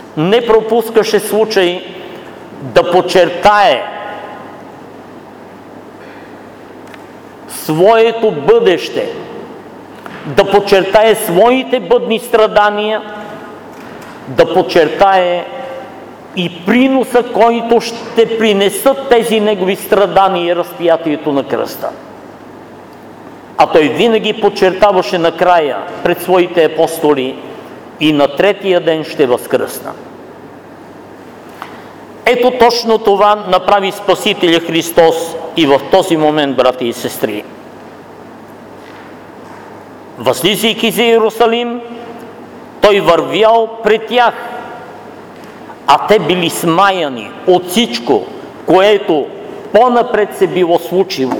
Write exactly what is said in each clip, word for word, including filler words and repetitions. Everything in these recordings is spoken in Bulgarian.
не пропускаше случай да подчертае своето бъдеще, да подчертае своите бъдни страдания, да подчертае и приноса, който ще принесат тези негови страдания и разпятието на кръста. А той винаги подчертаваше накрая пред своите апостоли: и на третия ден ще възкръсна. Ето точно това направи Спасителя Христос и в този момент, брати и сестри. Възлизайки за Иерусалим, той вървял пред тях, а те били смаяни от всичко, което по-напред се било случило.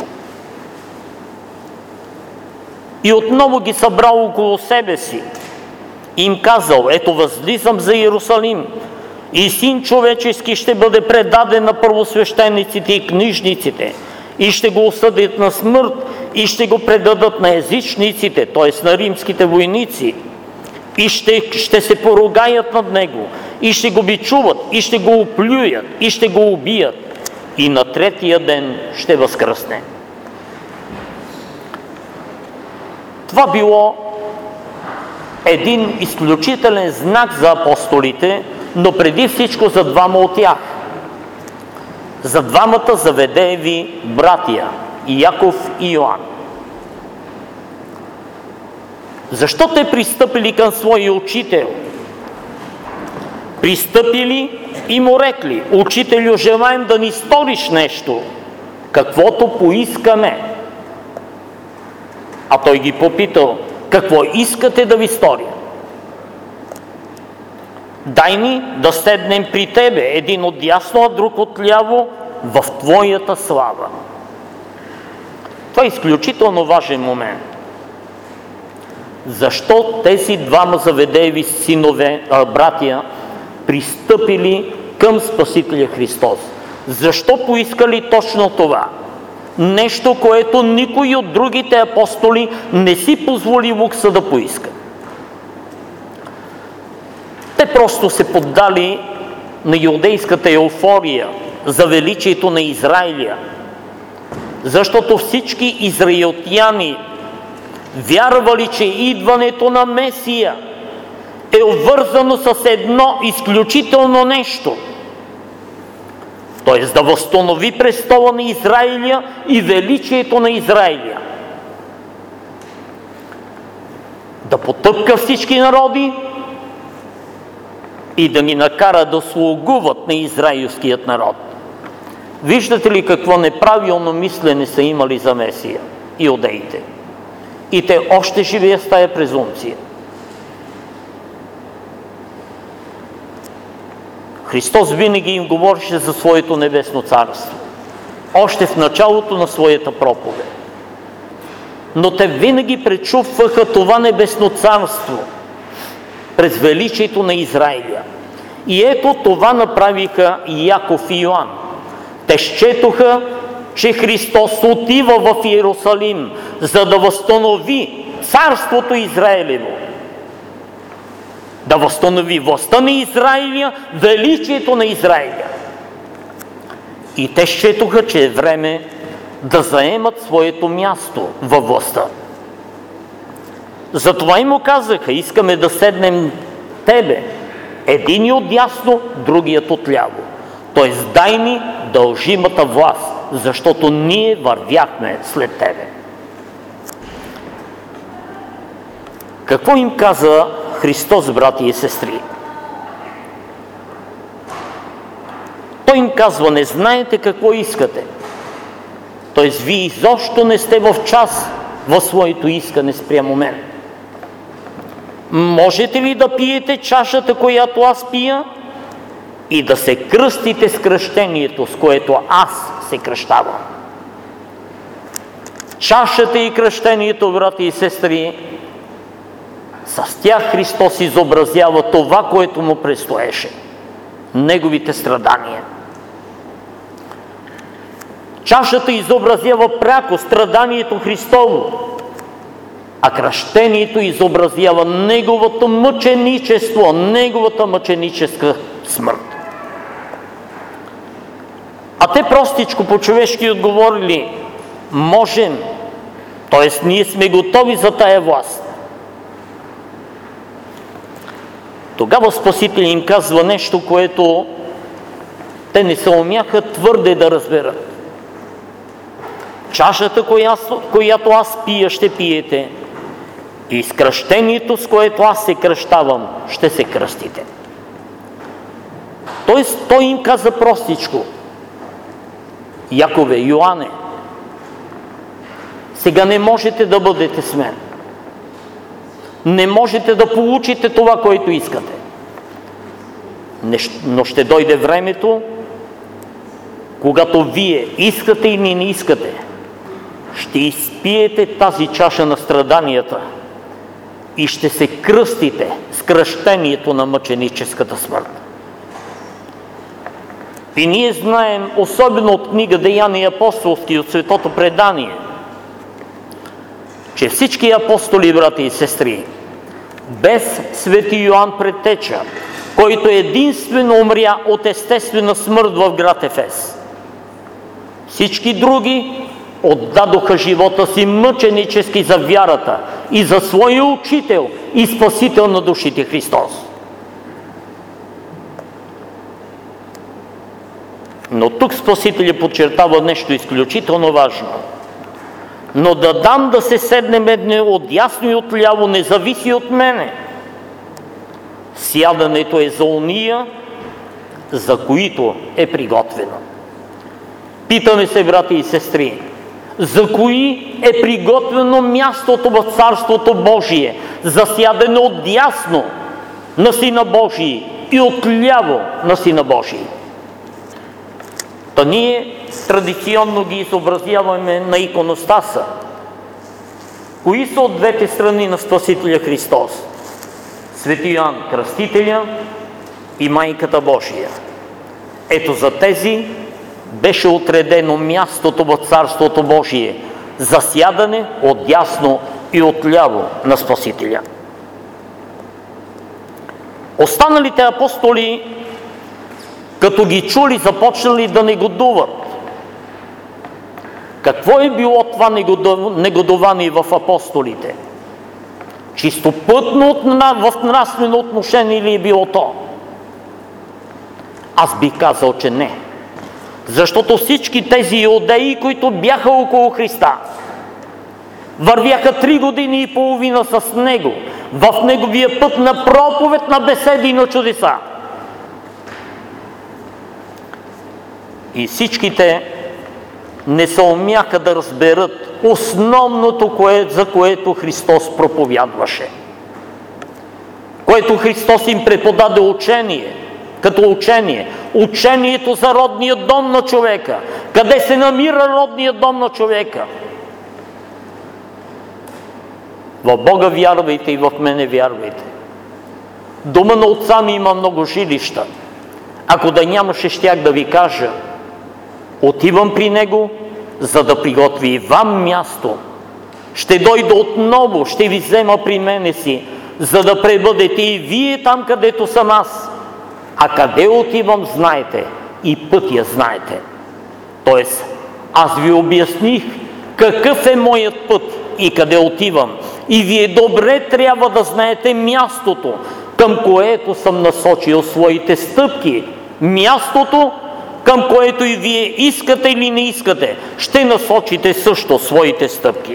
И отново ги събрал около себе си и им казал: ето възлизам за Иерусалим и Син човечески ще бъде предаден на първосвещениците и книжниците и ще го осъдят на смърт и ще го предадат на езичниците, т.е. на римските войници, и ще, ще се поругаят над него, и ще го бичуват, и ще го оплюят, и ще го убият, и на третия ден ще възкръсне. Това било един изключителен знак за апостолите, но преди всичко за двама от тях. За двамата Заведееви братия, Яков и Йоан. Защо те пристъпили към своя учител? Пристъпили и му рекли: учителю, желаем да ни сториш нещо, каквото поискаме. А той ги попитал: какво искате да ви сторя? Дай ни да седнем при тебе, един от дясно, а друг от ляво, в твоята слава. Това е изключително важен момент. Защо тези двама Заведееви синове, а, братия, пристъпили към Спасителя Христос? Защо поискали точно това? Нещо, което никой от другите апостоли не си позволи лукса да поиска. Те просто се поддали на юдейската еуфория за величието на Израиля, защото всички израелтяни вярвали, че идването на Месия е обвързано с едно изключително нещо. Т.е. да възстанови престола на Израиля и величието на Израиля. Да потъпка всички народи и да ни накара да слугуват на израилският народ. Виждате ли какво неправилно мислене са имали за Месия иудеите? И те още живеят с тая презумпция. Христос винаги им говореше за своето небесно царство. Още в началото на своята проповед. Но те винаги пречупваха това небесно царство през величието на Израиля. И ето това направиха Яков и Йоан. Те счетоха, че Христос отива в Иерусалим, за да възстанови царството Израилево. Да възстанови властта на Израиля, величието на Израиля. И те счетоха, че е време да заемат своето място във властта. Затова и му казаха: искаме да седнем тебе, един отдясно, другият отляво. Тоест дай ни дължимата власт, защото ние вървяхме след тебе. Какво им каза Христос, брати и сестри? Той им казва: не знаете какво искате. Тоест вие изобщо не сте в час в своето искане спрямо мен. Можете ли да пиете чашата, която аз пия, и да се кръстите с кръщението, с което аз се кръщавам? Чашата и кръщението, брати и сестри, с тях Христос изобразява това, което му предстоеше. Неговите страдания. Чашата изобразява пряко страданието Христово. А кръщението изобразява неговото мъченичество, неговата мъченическа смърт. А те простичко по-човешки отговорили: можем, т.е. ние сме готови за тая власт. Тогава Спасител им казва нещо, което те не се умяха твърде да разберат. Чашата, която аз пия, ще пиете, и с кръщението, с което аз се кръщавам, ще се кръстите. Тоест, той им каза простичко: Якове, Йоане, сега не можете да бъдете с мен. Не можете да получите това, което искате. Но ще дойде времето, когато вие искате или не искате, ще изпиете тази чаша на страданията и ще се кръстите с кръщението на мъченическата смърт. И ние знаем, особено от книга Деяния апостолски, от Светото предание, че всички апостоли, брати и сестри, без свети Йоан Предтеча, който единствено умря от естествена смърт в град Ефес, всички други отдадоха живота си мъченически за вярата и за своя учител и спасител на душите Христос. Но тук Спасителя подчертава нещо изключително важно. Но да дам да се седнем едне от ясно и от ляво не зависи от мене. Сядането е за уния, за които е приготвено. Питаме се, брати и сестри, за кои е приготвено мястото в Царството Божие, за сядане отдясно на Сина Божий и отляво на Сина Божий. Та ние традиционно ги изобразяваме на иконостаса. Кои са от двете страни на Спасителя Христос? Свети Йоан Кръстителя и Майката Божия. Ето за тези беше отредено мястото в Царството Божие за сядане отдясно и отляво на Спасителя. Останалите апостоли, като ги чули, започнали да негодуват. Какво е било това негодование в апостолите? Чисто пътно в нравствено отношение ли е било то? Аз бих казал, че не. Защото всички тези иудеи, които бяха около Христа, вървяха три години и половина с Него, в Неговия път на проповед, на беседи и на чудеса. И всичките не се умяха да разберат основното, за което Христос проповядваше. Което Христос им преподаде учение, като учение. Учението за родния дом на човека. Къде се намира родният дом на човека? В Бога вярвайте и в мене вярвайте. Дома на отца ми има много жилища. Ако да нямаше, щях да ви кажа: отивам при Него, за да приготви и вам място. Ще дойда отново, ще ви взема при мене си, за да пребъдете и вие там, където съм аз. А къде отивам, знаете, и пътя знаете. Тоест, аз ви обясних какъв е моят път и къде отивам. И вие добре трябва да знаете мястото, към което съм насочил своите стъпки. Мястото, към което и вие искате или не искате, ще насочите също своите стъпки.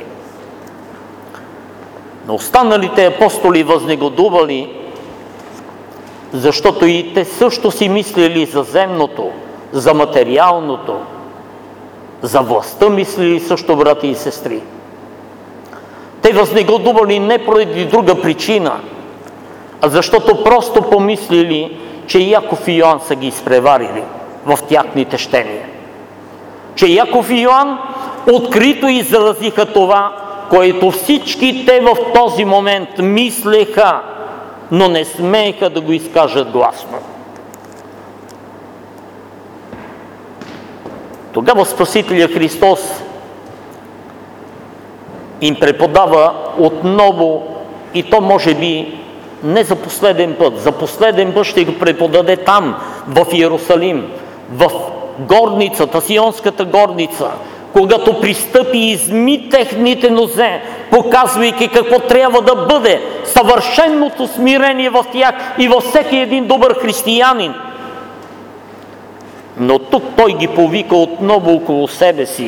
Но останалите апостоли възнегодували, защото и те също си мислили за земното, за материалното, за властта мислили също, брати и сестри. Те възнегодували не поради друга причина, а защото просто помислили, че Яков и Йоан са ги изпреварили в тяхните щения. Че Яков и Йоан открито изразиха това, което всички те в този момент мислеха, но не смееха да го изкажат гласно. Тогава Спасителя Христос им преподава отново, и то може би не за последен път, за последен път ще го преподаде там, в Иерусалим, в горницата, Сионската горница, когато пристъпи и изми техните нозе, показвайки какво трябва да бъде съвършеното смирение в тях и във всеки един добър християнин. Но тук той ги повика отново около себе си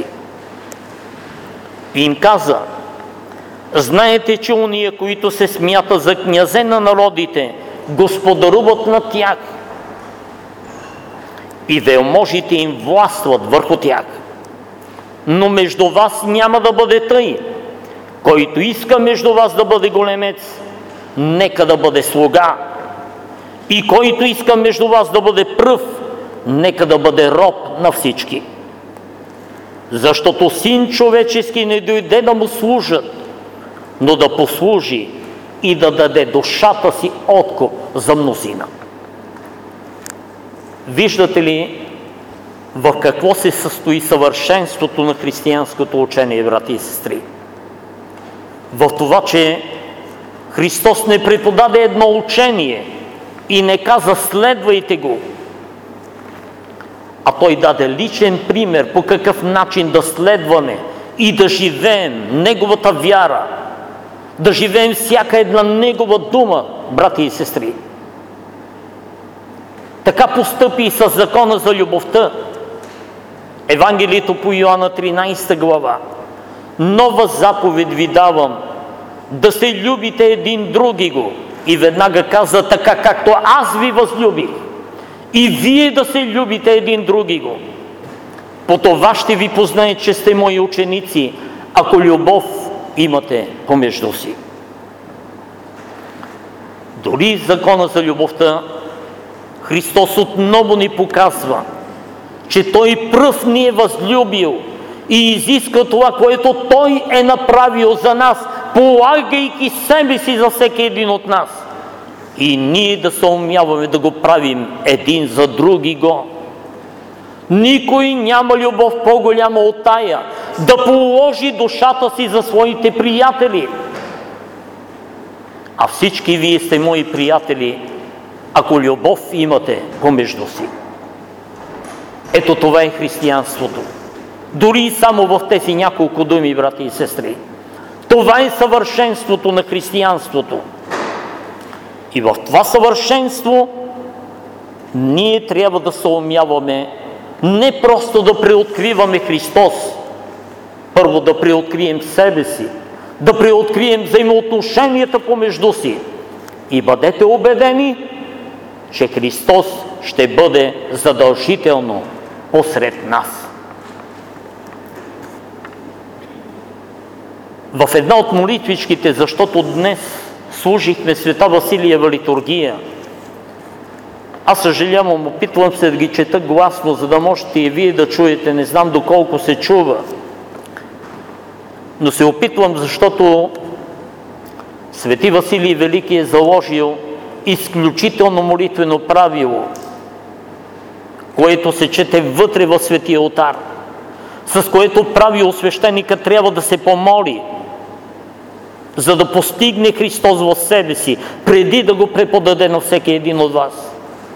и им каза: знаете, че уния, които се смятат за князе на народите, господаруват над тях и велможите им властват върху тях. Но между вас няма да бъде тъй. Който иска между вас да бъде големец, нека да бъде слуга. И който иска между вас да бъде пръв, нека да бъде роб на всички. Защото Син човечески не дойде да му служат, но да послужи и да даде душата си откуп за мнозина. Виждате ли в какво се състои съвършенството на християнското учение, брати и сестри? В това, че Христос не преподаде едно учение и не каза следвайте го, а Той даде личен пример по какъв начин да следваме и да живеем Неговата вяра, да живеем всяка една Негова дума, брати и сестри. Така постъпи и с закона за любовта. Евангелието по Йоанна тринадесета глава. Нова заповед ви давам, да се любите един други го. И веднага каза: така както аз ви възлюбих, и вие да се любите един други го. По това ще ви познае, че сте мои ученици, ако любов имате помежду си. Дори закона за любовта, Христос отново ни показва, че Той пръв ни е възлюбил и изиска това, което Той е направил за нас, полагайки себе си за всеки един от нас. И ние да се умяваме да го правим един за други го. Никой няма любов по-голяма от тая, да положи душата си за своите приятели. А всички вие сте мои приятели, ако любов имате помежду си. Ето това е християнството. Дори и само в тези няколко думи, брати и сестри. Това е съвършенството на християнството. И в това съвършенство ние трябва да се умяваме не просто да преоткриваме Христос, първо да преоткрием себе си, да преоткрием взаимоотношенията помежду си. И бъдете убедени, че Христос ще бъде задължително посред нас. В една от молитвичките, защото днес служихме Света Василиева литургия, аз съжалявам, опитвам се да ги чета гласно, за да можете и вие да чуете, не знам доколко се чува, но се опитвам, защото Свети Василий Велики е заложил изключително молитвено правило, което се чете вътре в Светия олтар, с което правило свещеника трябва да се помоли, за да постигне Христос в себе си, преди да го преподаде на всеки един от вас.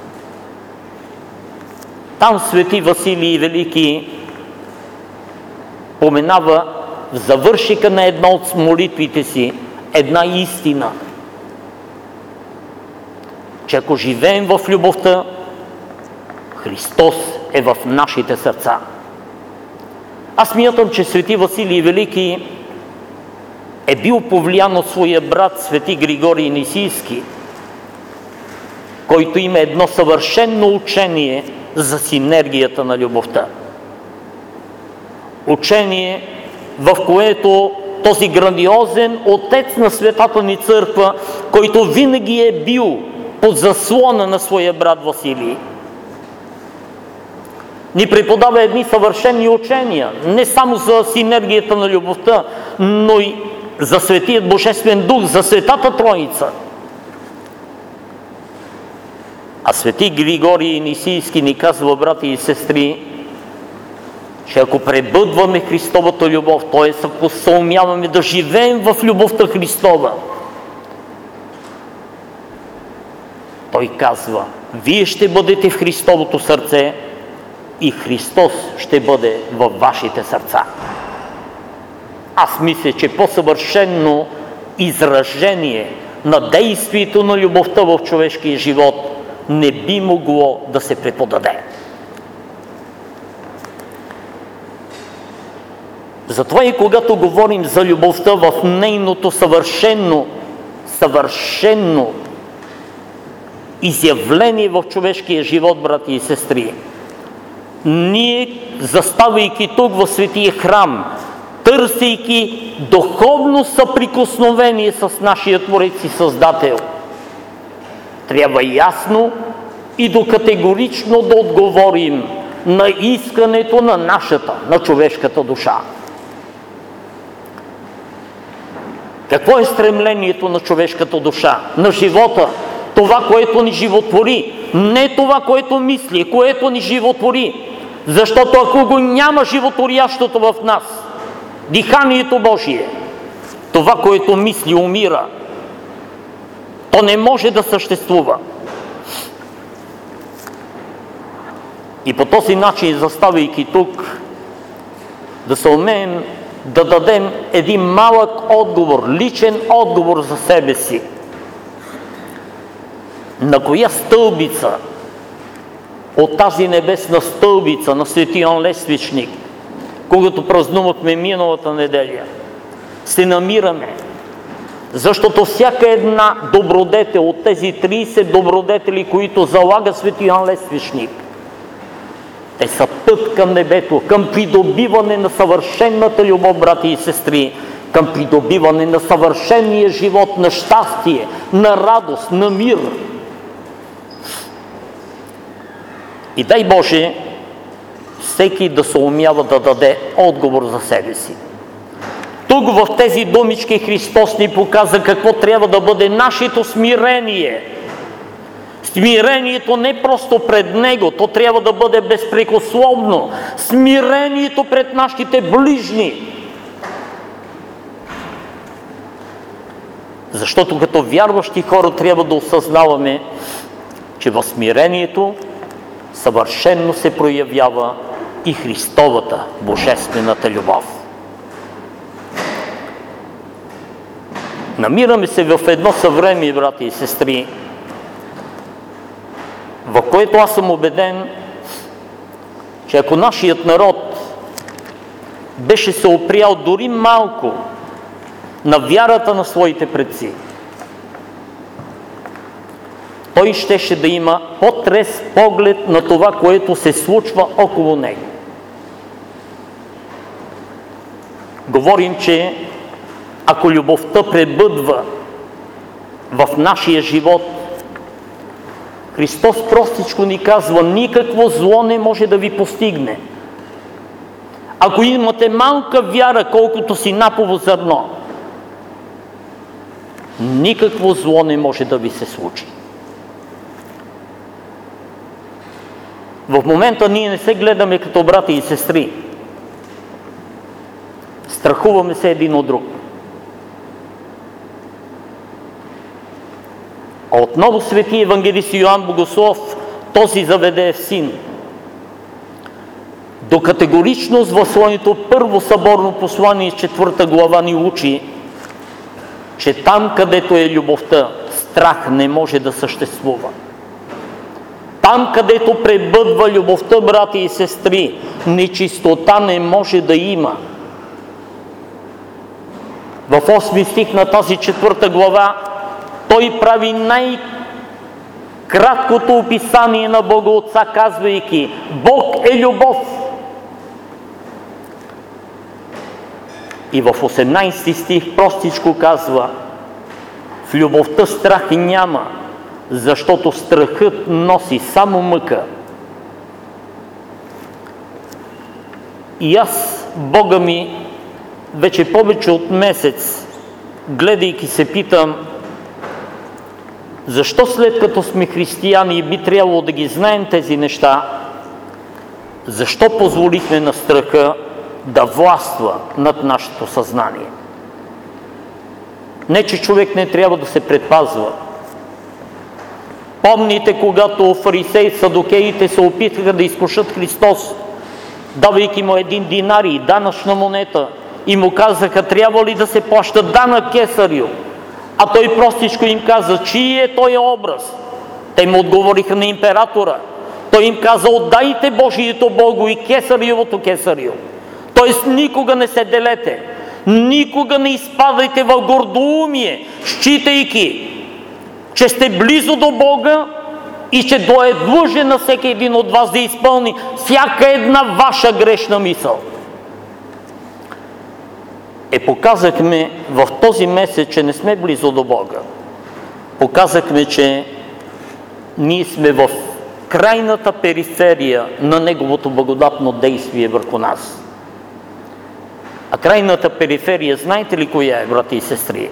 Там Свети Василий Велики поменава в завършика на една от молитвите си една истина, че ако живеем в любовта, Христос е в нашите сърца. Аз смятам, че Свети Василий Велики е бил повлиян от своя брат Свети Григорий Нисийски, който има едно съвършено учение за синергията на любовта. Учение, в което този грандиозен отец на Светата ни църква, който винаги е бил под заслона на своя брат Василий, ни преподава едни съвършени учения, не само за синергията на любовта, но и за Светият Божествен Дух, за Светата Троица. А Свети Григорий Нисийски ни казва, брати и сестри, че ако пребъдваме Христовата любов, т.е. ако се умяваме да живеем в любовта Христова, Той казва, вие ще бъдете в Христовото сърце и Христос ще бъде във вашите сърца. Аз мисля, че по-съвършено изражение на действието на любовта в човешкия живот не би могло да се преподаде. Затова и когато говорим за любовта в нейното съвършено, съвършено изявление в човешкия живот, брати и сестри, ние, заставайки тук в Светия храм, търсейки духовно съприкосновение с нашия Творец и Създател, трябва ясно и докатегорично да отговорим на искането на нашата, на човешката душа. Какво е стремлението на човешката душа, на живота? Това, което ни животвори, не това, което мисли, което ни животвори. Защото ако го няма животворящото в нас, диханието Божие, това, което мисли, умира, то не може да съществува. И по този начин, заставайки тук, да се умеем да дадем един малък отговор, личен отговор за себе си. На коя стълбица от тази небесна стълбица на Свети Йоан Лествичник, когато празнувахме миналата неделя, се намираме? Защото всяка една добродетел от тези трийсет добродетели, които залага Свети Йоан Лествичник, те са път към небето, към придобиване на съвършената любов, брати и сестри, към придобиване на съвършения живот, на щастие, на радост, на мир. И дай Боже, всеки да се умява да даде отговор за себе си. Тук в тези думички Христос ни показа какво трябва да бъде нашето смирение. Смирението не просто пред Него, то трябва да бъде безпрекословно. Смирението пред нашите ближни. Защото като вярващи хора трябва да осъзнаваме, че в смирението съвършенно се проявява и Христовата, Божествената любов. Намираме се в едно съвремие, брати и сестри, в което аз съм убеден, че ако нашият народ беше се опрял дори малко на вярата на своите предци, той щеше да има по-трезв поглед на това, което се случва около него. Говорим, че ако любовта пребъдва в нашия живот, Христос простичко ни казва, никакво зло не може да ви постигне. Ако имате малка вяра, колкото синапово зърно, никакво зло не може да ви се случи. В момента ние не се гледаме като брати и сестри. Страхуваме се един от друг. А отново свети евангелист Йоан Богослов, този Заведеев син, до категоричност в своето първо съборно послание, четвърта глава, ни учи, че там, където е любовта, страх не може да съществува. Там, където пребъдва любовта, брати и сестри, нечистота не може да има. В осми стих на тази четвърта глава той прави най-краткото описание на Бога Отца, казвайки: Бог е любов. И в осемнайсти стих простичко казва: в любовта страх няма, защото страхът носи само мъка. И аз, Бога ми, вече повече от месец, гледайки се, питам, защо след като сме християни и би трябвало да ги знаем тези неща, Защо позволихме на страха да властва над нашето съзнание? Не, че човек не трябва да се предпазва. Помните, когато фарисеи и садокеите се опитаха да изкушат Христос, давайки му един динарий, данъчна монета, и му казаха, трябва ли да се плаща данък Кесарю? А той простичко им каза, чий е този образ? Те му отговориха на императора. Той им каза, отдайте Божието Богу и Кесаревото Кесарю. Тоест никога не се делете, никога не изпадайте в гордоумие, считайки, че сте близо до Бога и че Той е длъжен на всеки един от вас да изпълни всяка една ваша грешна мисъл. Е, показахме в този месец, че не сме близо до Бога. Показахме, че ние сме в крайната периферия на Неговото благодатно действие върху нас. А крайната периферия, знаете ли коя е, брати и сестри?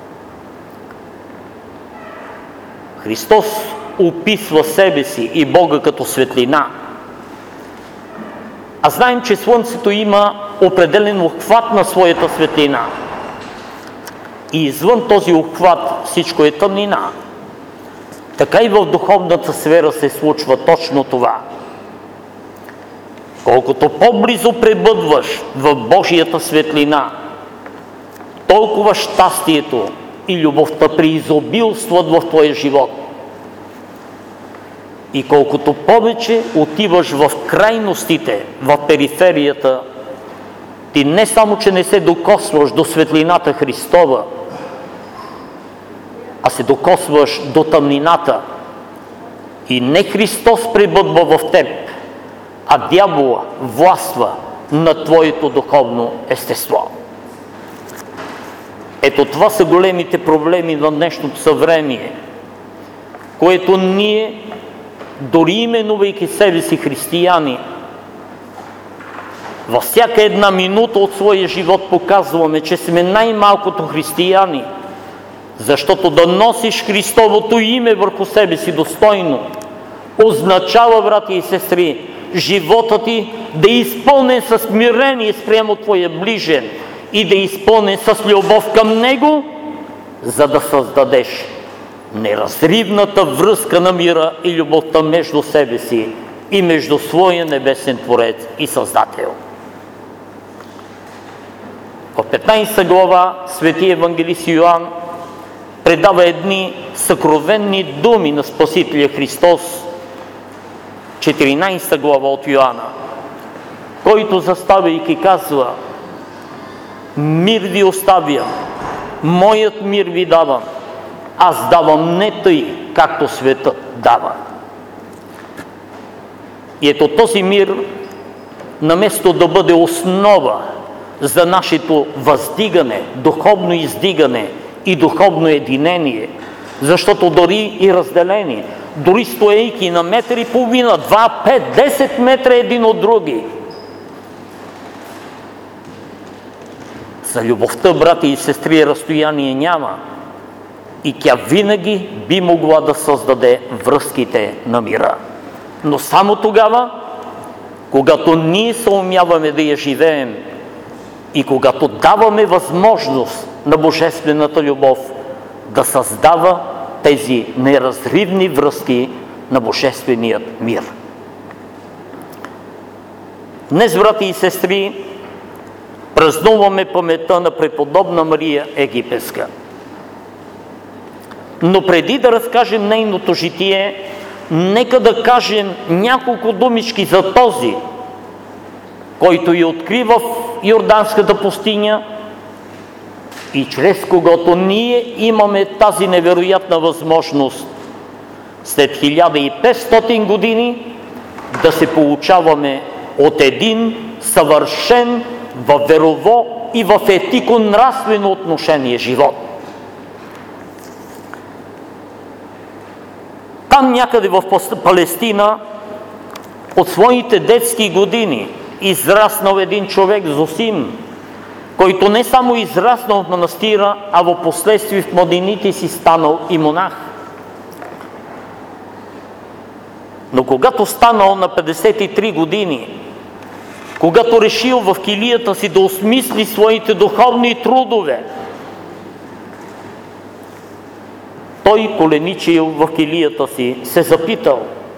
Христос описва себе си и Бога като светлина. А знаем, че Слънцето има определен обхват на своята светлина. И извън този обхват всичко е тъмнина. Така и в духовната сфера се случва точно това. Колкото по-близо пребъдваш в Божията светлина, толкова щастието и любовта преизобилстват в твоя живот. И колкото повече отиваш в крайностите, в периферията, ти не само, че не се докосваш до светлината Христова, а се докосваш до тъмнината. И не Христос пребъдва в теб, а дявола властва на твоето духовно естество. Ето това са големите проблеми на днешното съвремие, което ние, дори именувайки себе си християни, във всяка една минута от своя живот показваме, че сме най-малкото християни, защото да носиш Христовото име върху себе си достойно означава, брати и сестри, живота ти да е изпълнен с смирение спрямо твоя ближен и да е изпълнен с любов към него, за да създадеш неразривната връзка на мира и любовта между себе си и между своя небесен Творец и Създател. В петнайсета глава свети евангелист Йоан предава едни съкровенни думи на Спасителя Христос, четиринайсета глава от Йоанна, който заставяйки казва: мир ви оставям, моят мир ви давам, аз давам не тъй, както светът дава. И ето този мир, наместо да бъде основа за нашето въздигане, духовно издигане и духовно единение, защото дори и разделение, дори стоейки на метър и половина, два, пет, десет метра един от други, за любовта, брати и сестри, разстояние няма и тя винаги би могла да създаде връзките на мира. Но само тогава, когато ние съумяваме да я живеем и когато даваме възможност на Божествената любов да създава тези неразривни връзки на Божественият мир. Днес, брати и сестри, празнуваме паметта на преподобна Мария Египетска. Но преди да разкажем нейното житие, нека да кажем няколко думички за този, който я открива в Йорданската пустиня и чрез когото ние имаме тази невероятна възможност след хиляда и петстотин години да се получаваме от един съвършен във верово и в етико-нравствено отношение живот. Там някъде в Палестина от своите детски години израснал един човек, Зосим, който не само израснал в манастира, а в последствие в младените си станал и монах. Но когато станал на петдесет и три години, когато решил в килията си да осмисли своите духовни трудове, той коленичил в килията си, се запитал: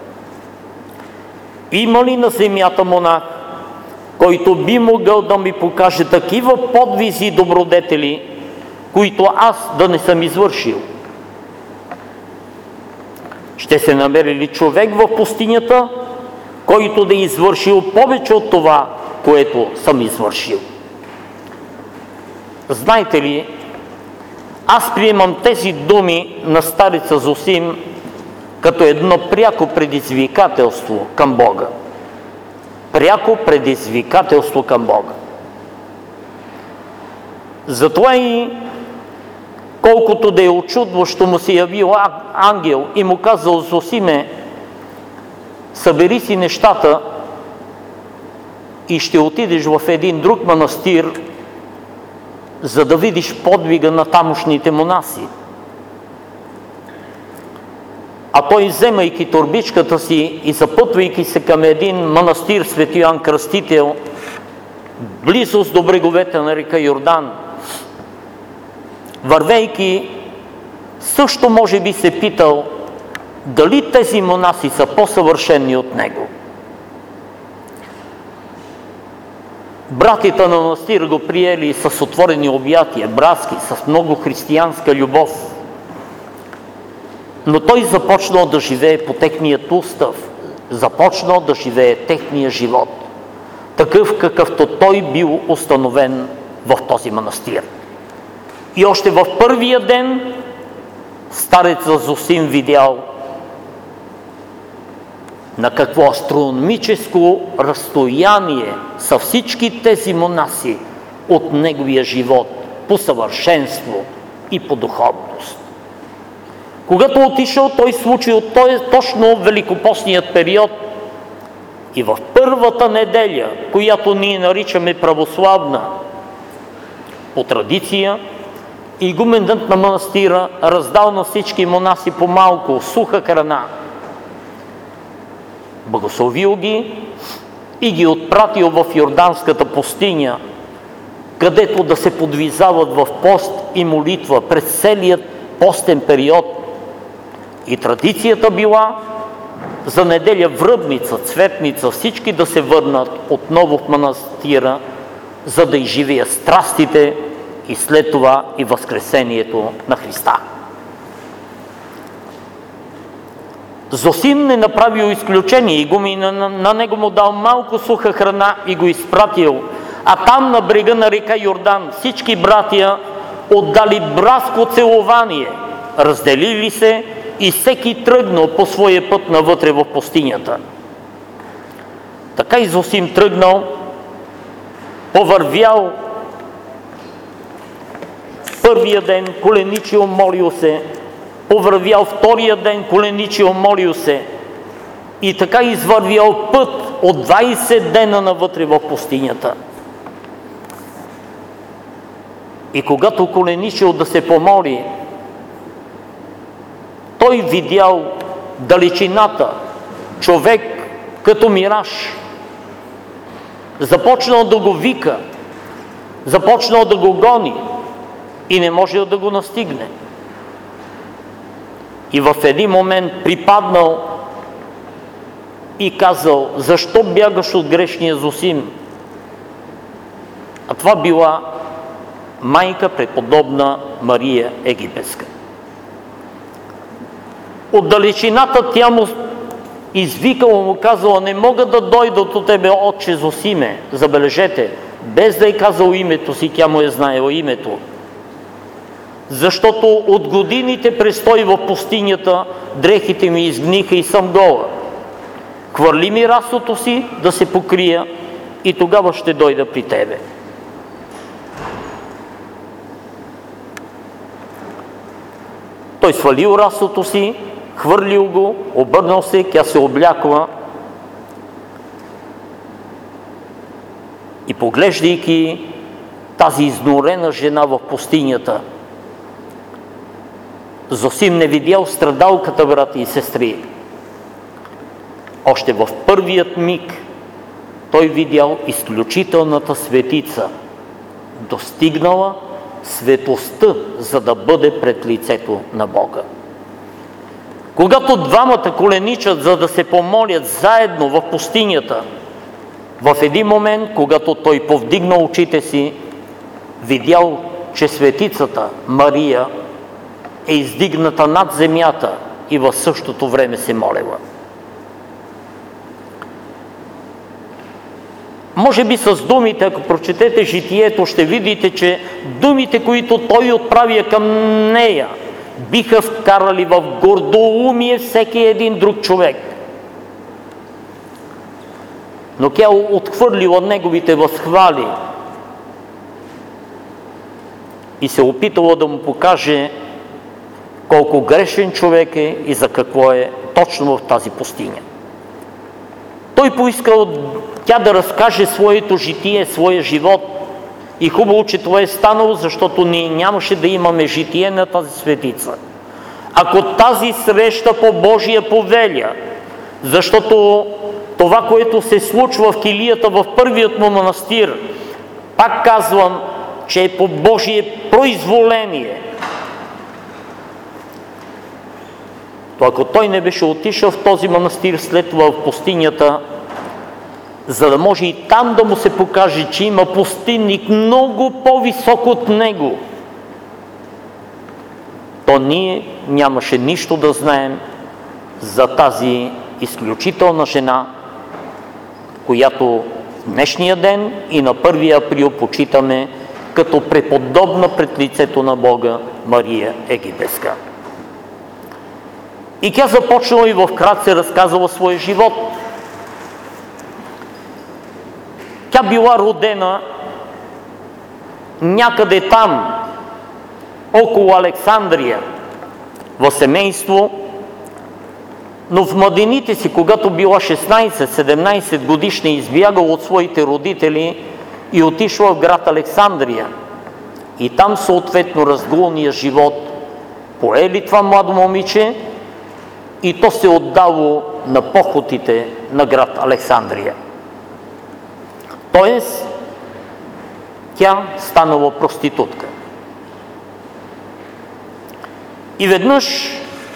има ли на земята монах, който би могъл да ми покаже такива подвизи и добродетели, които аз да не съм извършил? Ще се намери ли човек в пустинята, който да е извършил повече от това, което съм извършил? Знаете ли, аз приемам тези думи на стареца Зосим като едно пряко предизвикателство към Бога. Пряко предизвикателство към Бога. Затова и колкото да е очудващо, му се явил ангел и му казал: Зосиме, събери си нещата и ще отидеш в един друг манастир, за да видиш подвига на тамошните монаси. А той, вземайки торбичката си и запътвайки се към един манастир Свети Йоан Кръстител, близост до бреговете на река Йордан, вървейки, също може би се питал дали тези монаси са по-съвършени от него. Братите на манастир го приели с отворени обятия, братски, с много християнска любов. Но той започнал да живее по техният устав, започнал да живее техния живот, такъв какъвто той бил установен в този манастир. И още в първия ден старецът Зосим видял на какво астрономическо разстояние са всички тези монаси от неговия живот по съвършенство и по духовност. Когато отишъл, той случил той точно великопостният период и в първата неделя, която ние наричаме православна, по традиция, игумендът на манастира раздал на всички монаси по малко суха храна, благословил ги и ги отпратил в Йорданската пустиня, където да се подвизават в пост и молитва през целият постен период. И традицията била за неделя Връбница, Цветница, всички да се върнат отново в манастира, за да изживеят страстите и след това и възкресението на Христа. Зосим не направил изключение и го ми, на, на, на него му дал малко суха храна и го изпратил, а там на брега на река Йордан всички братия отдали братско целование, разделили се и всеки тръгнал по своя път навътре в пустинята. Така и Зосим тръгнал, повървял първия ден, коленичил, молил се, повървял втория ден, коленичил, молил се и така извървял път от двайсет дена навътре в пустинята. И когато коленичил да се помоли, той видял далечината, човек като мираж. Започнал да го вика, започнал да го гони и не можел да го настигне. И в един момент припаднал и казал: защо бягаш от грешния Зосим? А това била майка преподобна Мария Египетска. От далечината тя му извикала, му казала: не мога да дойдат от тебе, отче Зосиме. Забележете, без да е казал името си, тя му е знаела името. Защото от годините престой в пустинята дрехите ми изгниха и съм гола. Хвърли ми расото си да се покрия и тогава ще дойда при тебе. Той свалил расото си, хвърлил го, обърнал се, тя се облякла и поглеждайки тази изнорена жена в пустинята, Зосим не видял страдалката, брати и сестри. Още в първият миг той видял изключителната светица, достигнала светостта, за да бъде пред лицето на Бога. Когато двамата коленичат, за да се помолят заедно в пустинята, в един момент, когато той повдигна очите си, видял, че светицата Мария е издигната над земята и в същото време се молела. Може би с думите, ако прочетете Житието, ще видите, че думите, които той отправя към нея, биха вкарали в гордоумие всеки един друг човек. Но тя отхвърлила неговите възхвали и се опитала да му покаже колко грешен човек е и за какво е точно в тази пустиня. Той поискал тя да разкаже своето житие, своя живот. И хубаво, че това е станало, защото ние нямаше да имаме житие на тази светица. Ако тази среща по Божия повеля, защото това, което се случва в килията в първият му манастир, пак казвам, че е по Божие произволение. То ако той не беше отишъл в този манастир, след това в пустинята, за да може и там да му се покаже, че има пустинник много по-висок от него, то ние нямаше нищо да знаем за тази изключителна жена, която в днешния ден и на първи април почитаме като преподобна пред лицето на Бога Мария Египетска. И тя започнала и в кратце разказала своя живот. Тя била родена някъде там, около Александрия, в семейство, но в младените си, когато била шестнайсет-седемнайсет годишна, избягала от своите родители и отишла в град Александрия. И там съответно разгулния живот поели това младо момиче и то се отдало на похотите на град Александрия. Тоест, тя станала проститутка. И веднъж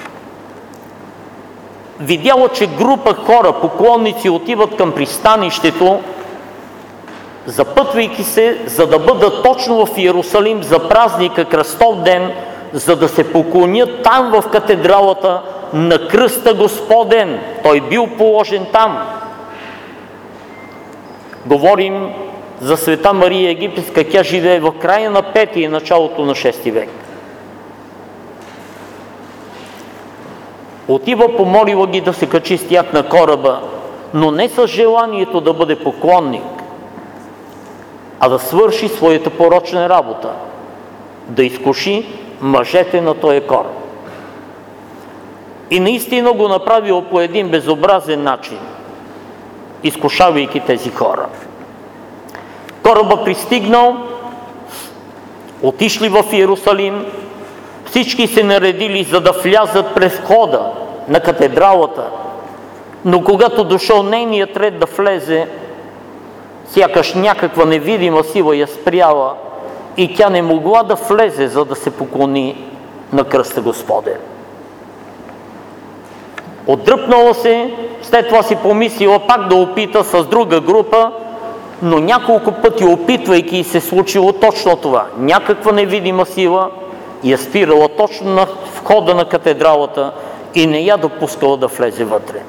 видяла, че група хора, поклонници, отиват към пристанището, запътвайки се, за да бъдат точно в Иерусалим за празника Кръстов ден, за да се поклонят там в катедралата на Кръста Господен. Той бил положен там. Говорим за света Мария Египетска. Тя живее в края на пети и началото на шести век. Отива, помолила ги да се качи с тях на кораба, но не с желанието да бъде поклонник, а да свърши своята порочна работа, да изкуши мъжете на този кораб. И наистина го направил по един безобразен начин, изкушавайки тези хора. Кораба пристигнал, отишли в Иерусалим, всички се наредили, за да влязат през входа на катедралата, но когато дошъл нейният ред да влезе, сякаш някаква невидима сила я спряла и тя не могла да влезе, за да се поклони на Кръста Господен. Отдръпнала се, след това си помислила пак да опита с друга група, но няколко пъти опитвайки се случило точно това. Някаква невидима сила я спирала точно на входа на катедралата и не я допускала да влезе вътре.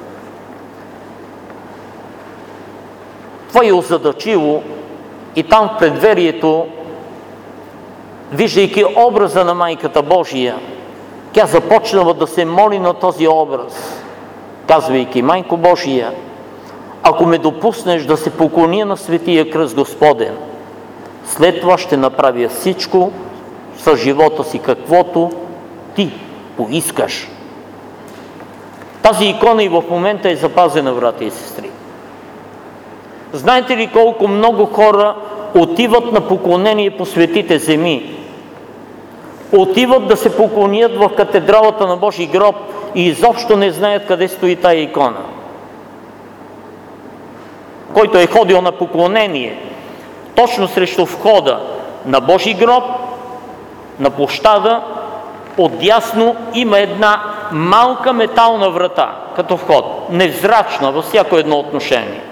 Това я озадачило и там в предверието, виждайки образа на Майката Божия, тя започнала да се моли на този образ, казвайки: Майко Божия, ако ме допуснеш да се поклоня на Светия Кръст Господен, след това ще направя всичко с живота си, каквото ти поискаш. Тази икона и в момента е запазена, брати и сестри. Знаете ли колко много хора отиват на поклонение по светите земи? Отиват да се поклонят в катедралата на Божий гроб и изобщо не знаят къде стои тая икона. който е ходил на поклонение, точно срещу входа на Божи гроб, на площада, отдясно има една малка метална врата, като вход, невзрачна във всяко едно отношение.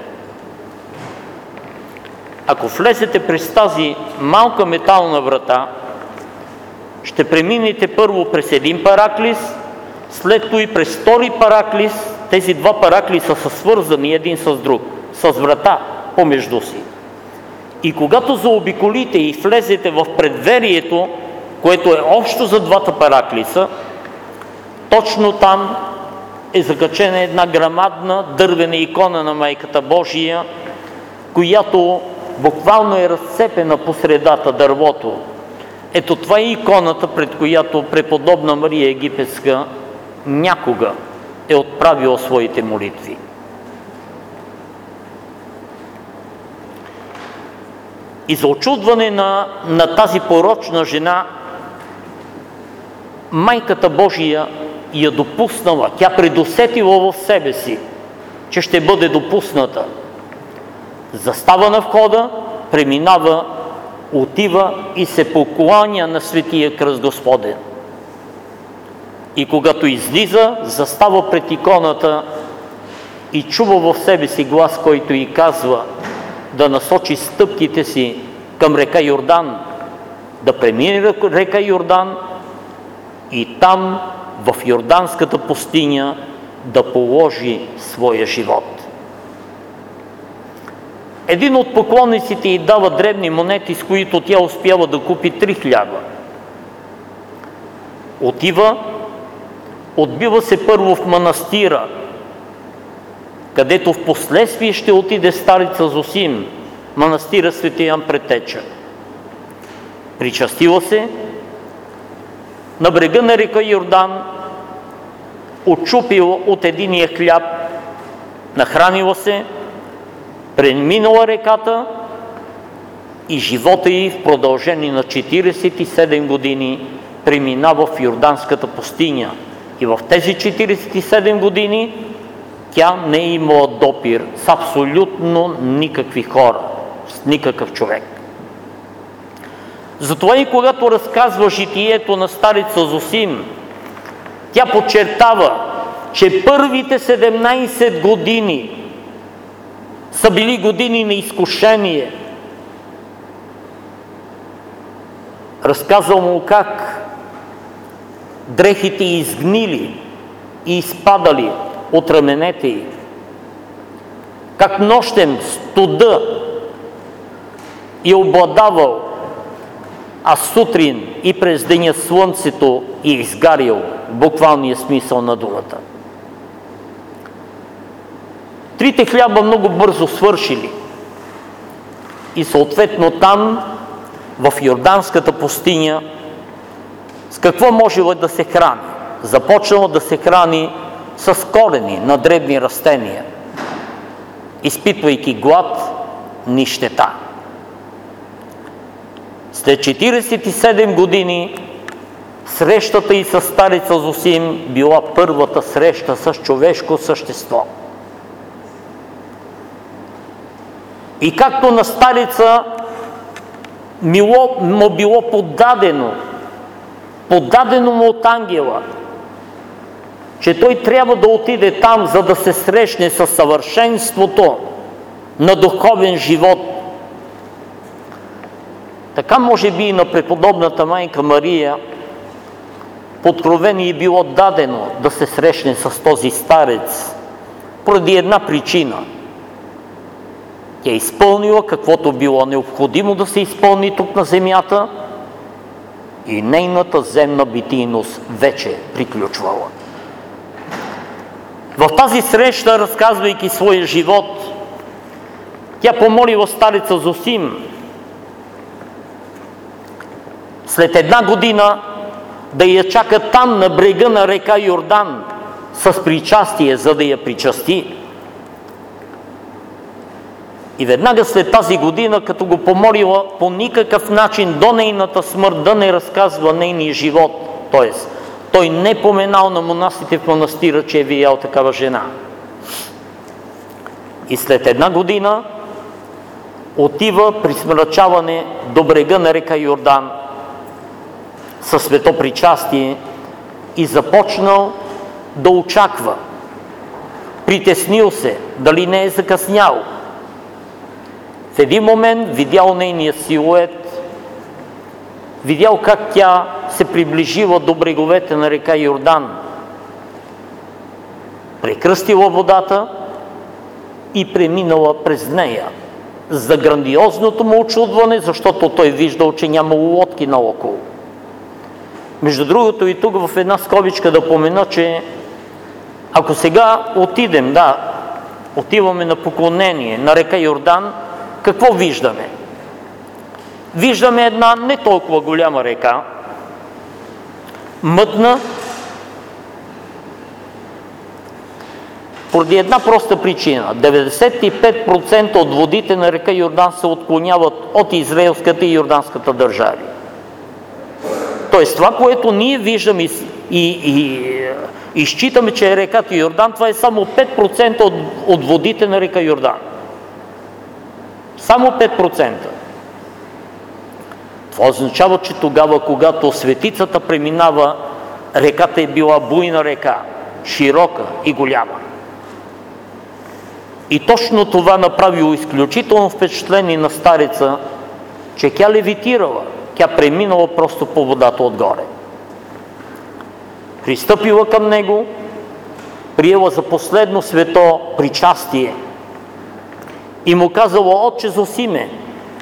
Ако влезете през тази малка метална врата, ще преминете първо през един параклис, след това и през втори параклис. Тези два параклиса са свързани един с друг, с врата помежду си. И когато заобиколите и влезете в предверието, което е общо за двата параклиса, точно там е закачена една грамадна дървена икона на Майката Божия, която буквално е разцепена по средата дървото. Ето това е иконата, пред която преподобна Мария Египетска някога е отправила своите молитви. И за очудване на, на тази порочна жена, Майката Божия я допуснала, тя предусетила в себе си, че ще бъде допусната. Застава на входа, преминава, отива и се покланя на Светия кръст Господен. И когато излиза, застава пред иконата и чува в себе си глас, който й казва да насочи стъпките си към река Йордан, да премине река Йордан и там, в Йорданската пустиня, да положи своя живот. Един от поклонниците й дава дребни монети, с които тя успява да купи три хляба. Отива, отбива се първо в манастира, където в последствие ще отиде старица Зосим, манастира Свети Йоан Предтеча. Причастила се, на брега на река Йордан, отчупила от единия хляб, нахранила се, преминала реката и живота й в продължение на четиридесет и седем години преминава в Йорданската пустиня. И в тези четиридесет и седем години тя не е имала допир с абсолютно никакви хора, с никакъв човек. Затова и когато разказва житието на старица Зосим, тя подчертава, че първите седемнайсет години са били години на изкушение. Разказва му как дрехите изгнили и изпадали от раменете й, как нощем студа и обладавал, а сутрин и през деня слънцето и изгарял, буквалния смисъл на думата. Трите хляба много бързо свършили и съответно там, в Йорданската пустиня, с какво можела да се храни? Започнала да се храни с корени на дребни растения, изпитвайки глад, нищета. След четиридесет и седем години срещата й с старица Зосим била първата среща с човешко същество. И както на старица мило, му било подадено, подадено му от ангела, че той трябва да отиде там, за да се срещне със съвършенството на духовен живот. Така може би и на преподобната майка Мария по откровение било дадено да се срещне с този старец поради една причина. Тя изпълнила каквото било необходимо да се изпълни тук на земята и нейната земна битийност вече приключвала. В тази среща, разказвайки своя живот, тя помолила старица Зосим след една година да я чака там на брега на река Йордан с причастие, за да я причасти. И веднага след тази година, като го помолила, по никакъв начин до нейната смърт да не разказва нейния живот. Т.е. той не поменал на монасите в манастира, че е видял такава жена. И след една година отива при смрачаване до брега на река Йордан със светопричастие и започнал да очаква. Притеснил се, дали не е закъснял. В един момент видял нейния силует, видял как тя се приближила до бреговете на река Йордан, прекръстила водата и преминала през нея. За грандиозното му очудване, защото той виждал, че няма лодки наоколо. Между другото и тук в една скобичка да помена, че ако сега отидем, да, отиваме на поклонение на река Йордан, какво виждаме? Виждаме една не толкова голяма река, мътна, поради една проста причина. деветдесет и пет процента от водите на река Йордан се отклоняват от израелската и йорданската държави. Тоест това, което ние виждаме и, и, и, и считаме, че е реката Йордан, това е само пет процента от, от водите на река Йордан. Само пет процента. Това означава, че тогава, когато светицата преминава, реката е била буйна река, широка и голяма. И точно това направило изключително впечатление на стареца, че тя левитирала, тя преминала просто по водата отгоре. Пристъпила към него, приела за последно свето причастие и му казала: Отче Зосиме,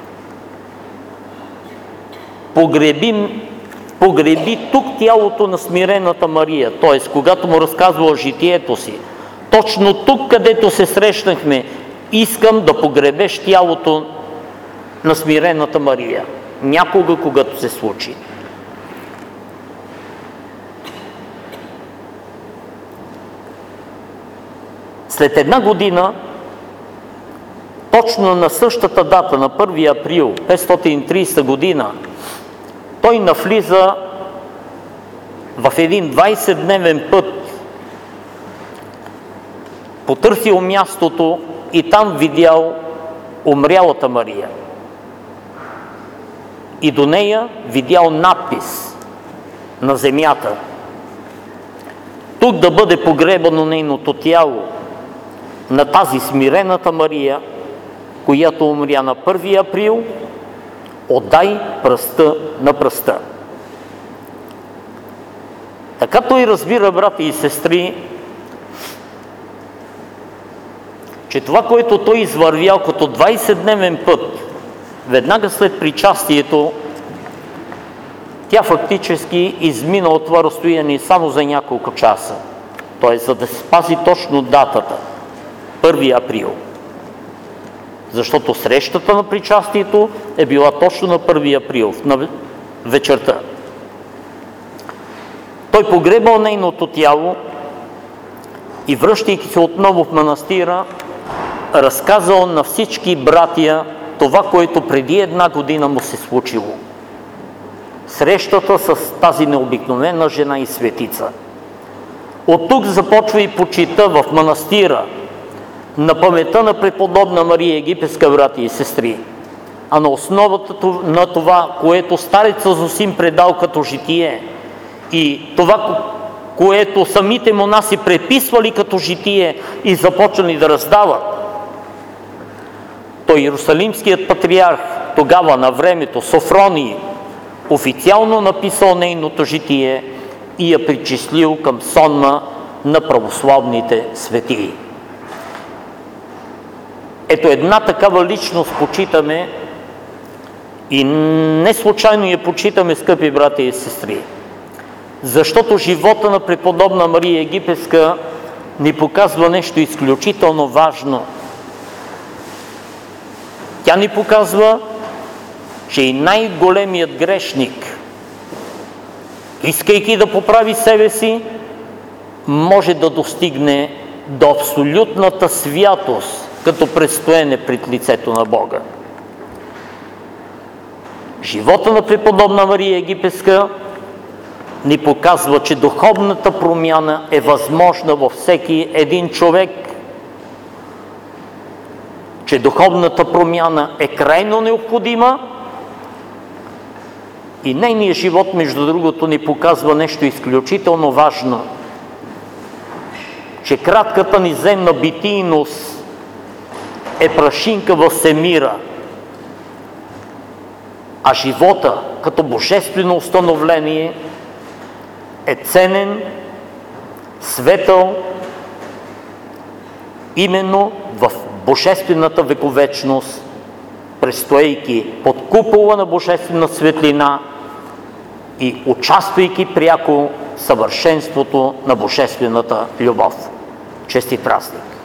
погреби, погреби тук тялото на смирената Мария. Т.е. когато му разказвала житието си, точно тук, където се срещнахме, искам да погребеш тялото на смирената Мария. Някога, когато се случи. След една година, точно на същата дата, на първи април петстотин и тридесета година, той навлиза в един двайсетдневен път, потърсил мястото и там видял умрялата Мария. И до нея видял надпис на земята: тук да бъде погребано нейното тяло, на тази смирената Мария, която умря на първи април, отдай пръста на пръста. Така той разбира, брати и сестри, че това, което той извървял като двайсетдневен път, веднага след причастието, тя фактически измина от това разстояние само за няколко часа. Т.е. за да се спази точно датата, първи април. Защото срещата на причастието е била точно на първи април, на вечерта. Той погребал нейното тяло и, връщайки се отново в манастира, разказал на всички братия това, което преди една година му се случило. Срещата с тази необикновена жена и светица. От тук започва и почита в манастира на паметта на преподобна Мария Египетска, брати и сестри. А на основата на това, което стареца Зосим предал като житие, и това, което самите монаси преписвали като житие и започнали да раздават, той, Иерусалимският патриарх, тогава на времето Софроний, официално написал нейното житие и я причислил към сонма на православните светии. Ето една такава личност почитаме и не случайно я почитаме, скъпи брати и сестри. Защото живота на преподобна Мария Египетска ни показва нещо изключително важно. Тя ни показва, че и най-големият грешник, искайки да поправи себе си, може да достигне до абсолютната святост, като престоене пред лицето на Бога. Живота на преподобна Мария Египетска ни показва, че духовната промяна е възможна във всеки един човек. че духовната промяна е крайно необходима и нейният живот, между другото, ни показва нещо изключително важно, че кратката ни земна битийност е прашинка във всемира, а живота като божествено установление е ценен, светъл, именно в божествената вековечност, престоейки под купола на божествена светлина и участвайки пряко в съвършенството на божествената любов. Честит празник!